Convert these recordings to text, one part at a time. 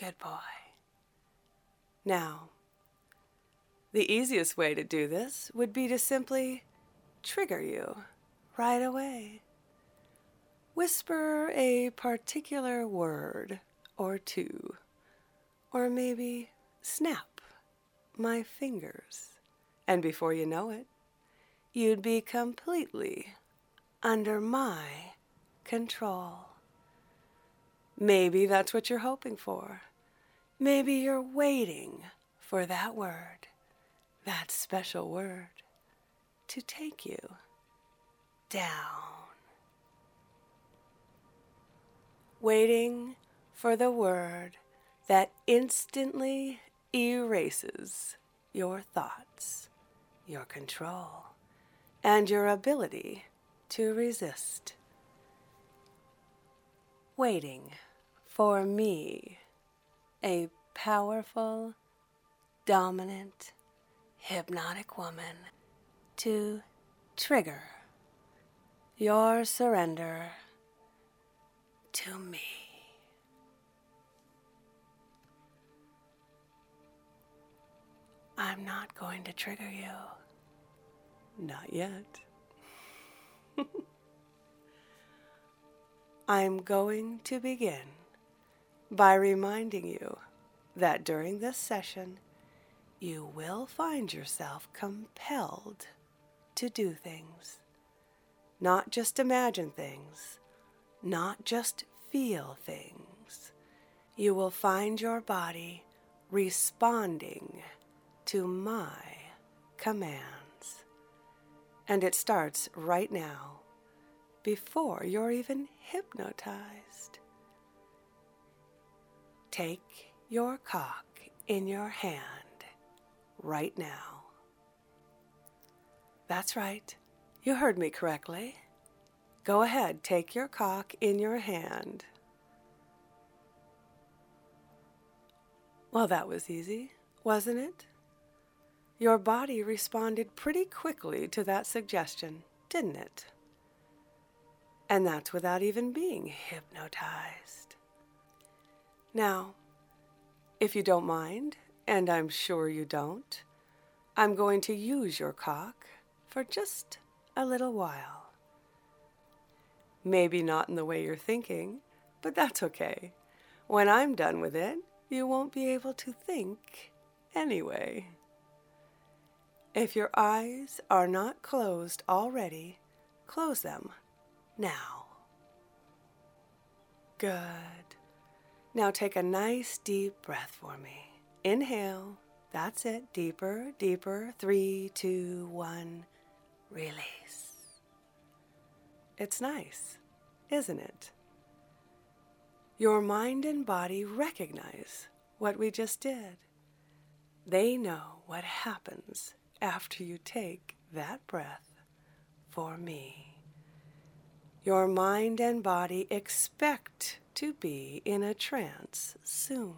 Good boy. Now, the easiest way to do this would be to simply trigger you right away. Whisper a particular word or two, or maybe snap my fingers, and before you know it, you'd be completely under my control. Maybe that's what you're hoping for. Maybe you're waiting for that word, that special word, to take you down. Waiting for the word that instantly erases your thoughts, your control, and your ability to resist. Waiting for me, a powerful, dominant, hypnotic woman, to trigger your surrender to me. I'm not going to trigger you. Not yet. I'm going to begin by reminding you that during this session, you will find yourself compelled to do things. Not just imagine things, not just feel things. You will find your body responding to my commands. And it starts right now, before you're even hypnotized. Take your cock in your hand right now. That's right, you heard me correctly. Go ahead, take your cock in your hand. Well, that was easy, wasn't it? Your body responded pretty quickly to that suggestion, didn't it? And that's without even being hypnotized. Now, if you don't mind, and I'm sure you don't, I'm going to use your cock for just a little while. Maybe not in the way you're thinking, but that's okay. When I'm done with it, you won't be able to think anyway. If your eyes are not closed already, close them now. Good. Now take a nice deep breath for me. Inhale. That's it. Deeper, deeper. 3, 2, 1. Release. It's nice, isn't it? Your mind and body recognize what we just did. They know what happens after you take that breath for me. Your mind and body expect to be in a trance soon,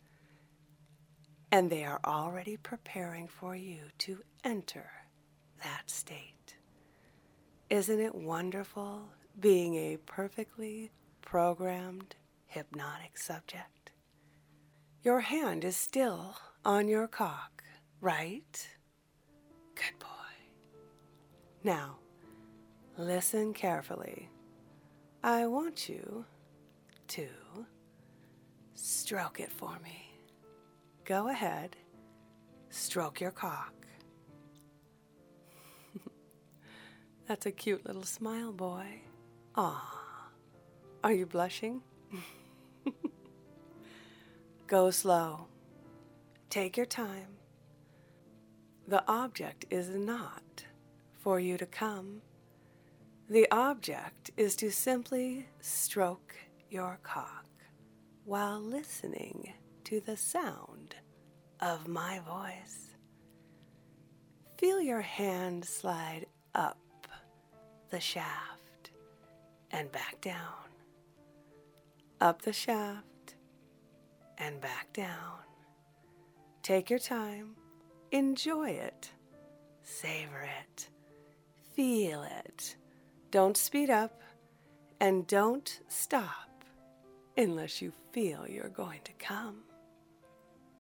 and they are already preparing for you to enter that state. Isn't it wonderful being a perfectly programmed hypnotic subject? Your hand is still on your cock, right? Good boy. Now, listen carefully. I want you to stroke it for me. Go ahead, stroke your cock. That's a cute little smile, boy. Aw, are you blushing? Go slow. Take your time. The object is not for you to come. The object is to simply stroke your cock while listening to the sound of my voice. Feel your hand slide up the shaft and back down. Up the shaft and back down. Take your time. Enjoy it. Savor it. Feel it. Don't speed up and don't stop unless you feel you're going to come.